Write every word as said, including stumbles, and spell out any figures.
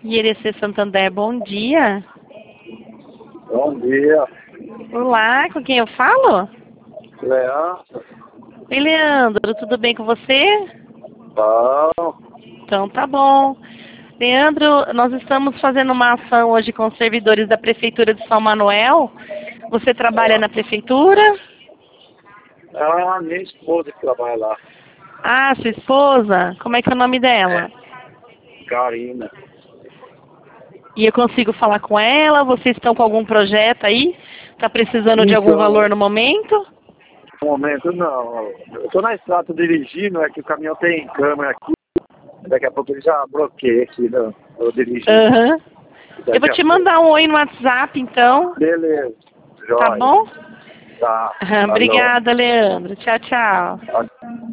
I R C Santander, bom dia. Bom dia, Olá, com quem eu falo? Leandro. Oi, Leandro, tudo bem com você? Bom, Então tá bom. Leandro, nós estamos fazendo uma ação hoje com os servidores da Prefeitura de São Manuel. Você trabalha na Prefeitura? é a minha esposa que trabalha lá, Ah, sua esposa? Como é que é o nome dela? Karina. E eu consigo falar com ela? Vocês estão com algum projeto aí? Tá precisando de algum Então, valor no momento? no momento não. Eu tô na estrada tô dirigindo, é que o caminhão tem câmera aqui. Daqui a pouco ele já bloqueia aqui, né? Eu dirigindo. Aham. Eu Daqui vou a te pouco. mandar um oi no WhatsApp, então. Beleza, Tá jóia. bom? Tá, alô. Obrigada, Leandro. Tchau, tchau. Tá.